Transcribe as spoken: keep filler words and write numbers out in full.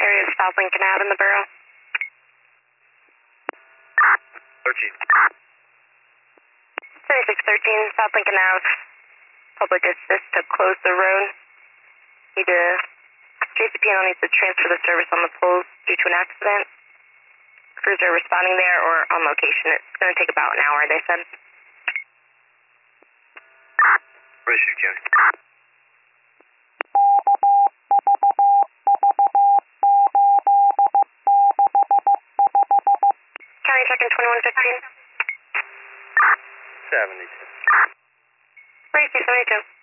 area of South Lincoln Ave in the borough. thirteen. thirty-six thirteen, South Lincoln Ave. Public assist to close the road. Need to, J C P L needs to transfer the service on the poles due to an accident. Crews are responding there or on location. It's going to take about an hour, they said. Ready, Chief County. County second twenty-one fifteen. seventy-two. Ready, seventy-two.